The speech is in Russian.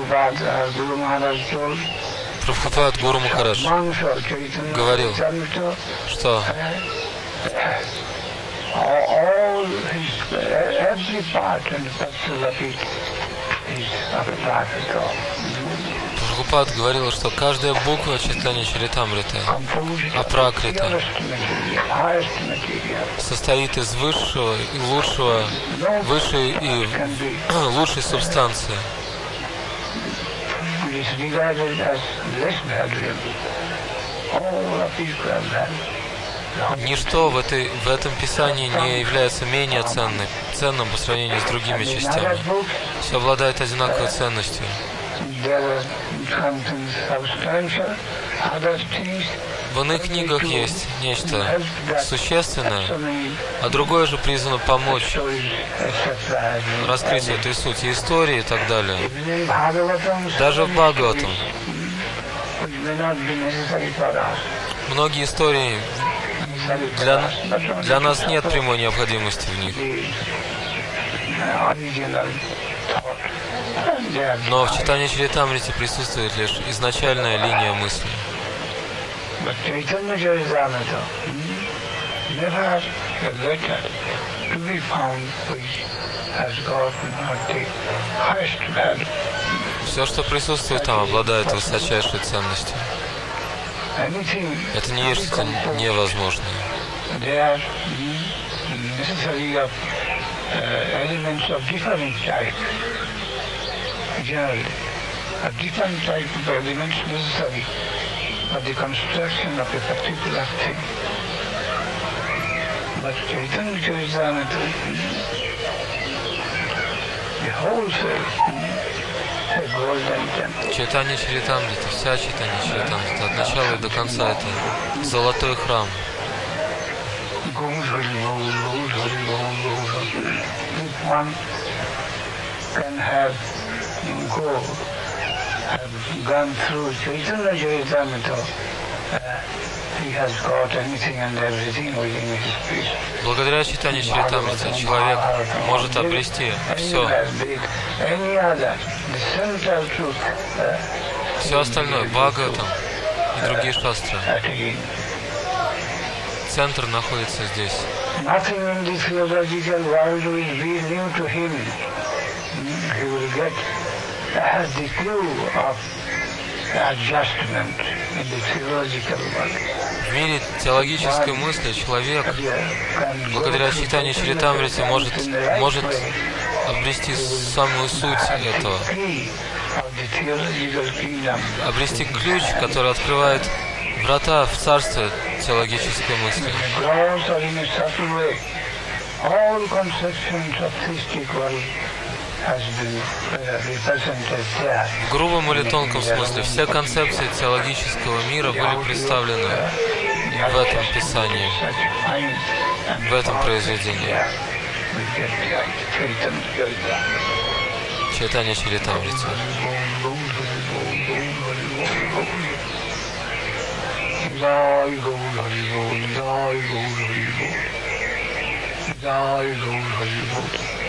Прабхупад Гуру Махарадж говорил, что Прабхупад говорил, что каждая буква Чайтанья Чаритамриты, Апракрита, состоит из высшего и лучшего, высшей и лучшей субстанции. Ничто в этом писании не является менее ценным по сравнению с другими частями. Все обладает одинаковой ценностью. В иных книгах есть нечто существенное, а другое же призвано помочь раскрыть этой сути истории и так далее. Даже в Бхагаватам многие истории, для нас нет прямой необходимости в них. Но в Чайтанья Чаритамрите присутствует лишь изначальная линия мысли. Все, что присутствует там, обладает высочайшей ценностью. Это не есть что-то невозможное. A different type of elements necessary for the construction of a particular thing. But Chaitanya Charitamrita, the whole self, a golden temple. Чайтанья Чаритамрита, вся Чайтанья Чаритамрита, от начала и до конца это золотой храм. One can have gold, have gone through Chaitanya Charitamrita, he has got anything and everything within his speech. Благодаря Чайтанье Чаритамрите человек может обрести все остальное, Бхагаватам и другие шастры. Центр находится здесь. Nothing in the theological world will be new to him. He will get the clue of adjustment in the theological world. В мире теологической мысли человек, благодаря Чайтанье Чаритамрите, может обрести самую суть этого, обрести ключ, который открывает врата в царстве теологической мысли. В грубом или тонком смысле все концепции теологического мира были представлены в этом писании, в этом произведении. Чайтанья Чаритамрита. Jai Gaur Hari Bol, Jai Gaur Hari Bol, Jai Gaur Hari Bol.